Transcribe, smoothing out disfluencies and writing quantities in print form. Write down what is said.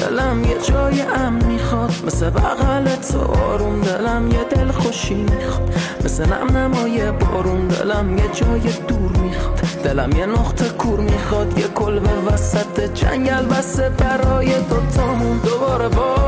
دلم یه جای امن میخواد، مثل بغل تو آروم دلم یه دل خوشی میخواد، مثل نم نمای بارون دلم یه جای دور میخواد، دلم یه نقطه کور میخواد، یه کلبه وسط جنگل بسه برای دوتامون دوباره با